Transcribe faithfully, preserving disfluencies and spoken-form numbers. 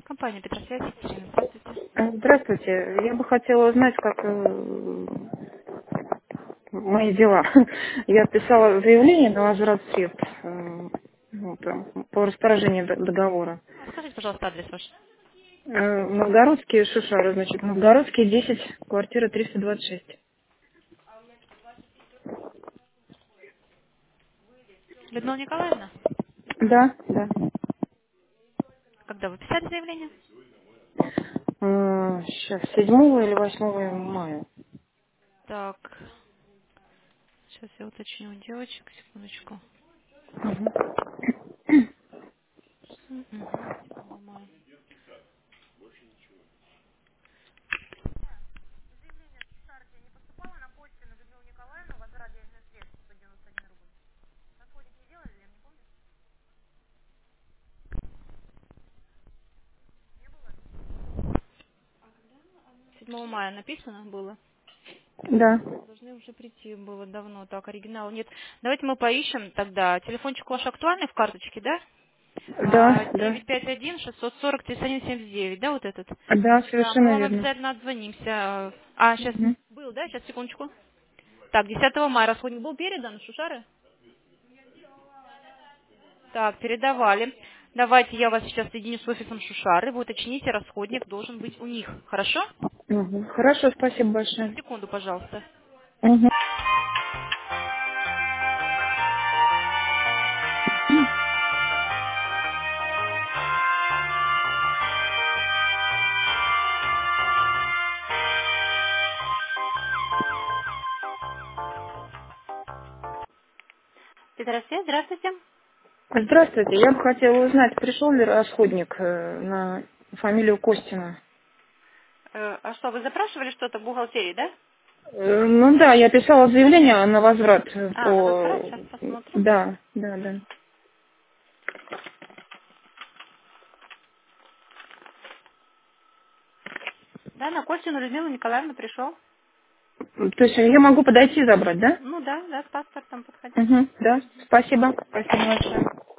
Компания Петросвязь, Екатерина, здравствуйте. Э, Здравствуйте. Я бы хотела узнать, как э, мои дела. Я писала заявление на возврат средств э, вот, э, по расторжению д- договора. А скажите, пожалуйста, адрес ваш. Э, Новгородские Шушары, значит, Новгородские десять, квартира триста двадцать шесть. Людмила Николаевна, Да, да. когда вы писали заявление? Сейчас, седьмого или восьмого мая. Так, сейчас я уточню у девочек, секундочку. Мгм, седьмого мая. седьмого мая написано было. Да, Должны уже прийти было давно. Так, оригинал нет. Давайте мы поищем тогда. Телефончик ваш актуальный в карточке, да? да, А, да. девять пять один шестьсот сорок тридцать один семьдесят девять, да, вот этот? Да, Да, мы совершенно вам верно. обязательно отзвонимся. А, сейчас Мгм. был, да? Сейчас, секундочку. Так, десятого мая расходник был передан, Шушары? Так, передавали. Давайте я вас сейчас соединю с офисом Шушары. Вы уточните, расходник должен быть у них. Хорошо? Мгм. Хорошо, спасибо большое. Секунду, пожалуйста. Мгм. Петросвет, здравствуйте. Здравствуйте. Я бы хотела узнать, пришел ли расходник э, на фамилию Костина. Э, а что, вы запрашивали что-то в бухгалтерии, да? Э, Ну да, я писала заявление на возврат э, А, на возврат, по... сейчас посмотрим. Да, да, да. Да, на Костину Людмила Николаевна пришел. То есть я могу подойти и забрать, да? Ну да, да, с паспортом подходите. Угу, да. Спасибо. Спасибо большое.